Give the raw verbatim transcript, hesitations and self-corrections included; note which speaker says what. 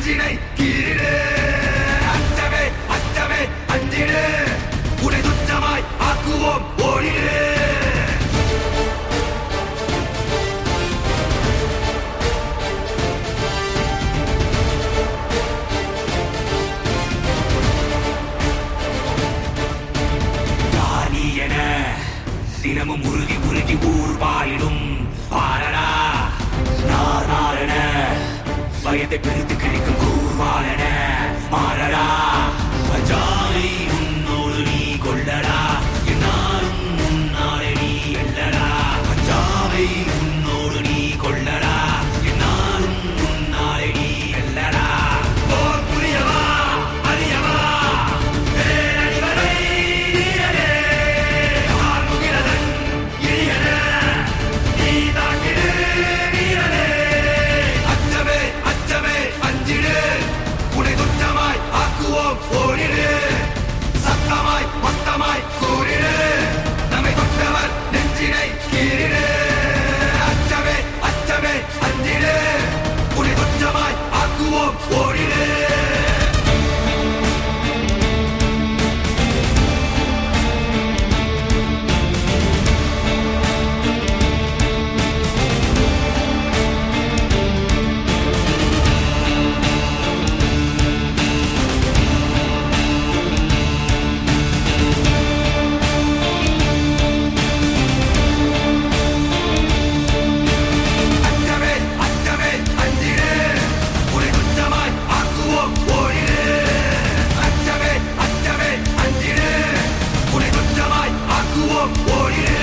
Speaker 1: நெஞ்சினை கீழிடு. அச்சமே அச்சமே அஞ்சிடு, உனை துச்சமாய் ஆக்குவோம் ஓடிடு. தினமும் உருகி உருகி ஊர் பாயிடும் பாரடா நார் நாரண, பயத்தை பிரித்து கிழிக்கும் கூர்வாளன மாறடா. அஞ்சாமை உன்னோடு நீ கொள்ளடா, என்னாலும் உன்னாலே நீ எல்லடா. அஞ்சாமை உன்னோடு நீ கொள்ளடா, என்னாலும் உன்னாலே நீ எல்லடா. போர் புரியவா அறியவா ஓடிடு. சத்தமாய் மொத்தமாய் கூறிடு, நம்மை தொட்டவர் நெஞ்சினை கீழிடு. அச்சமே அச்சமே அஞ்சிடு, உனை துச்சமாய் ஆக்குவோம் ஓடிடு. ஓடிடு.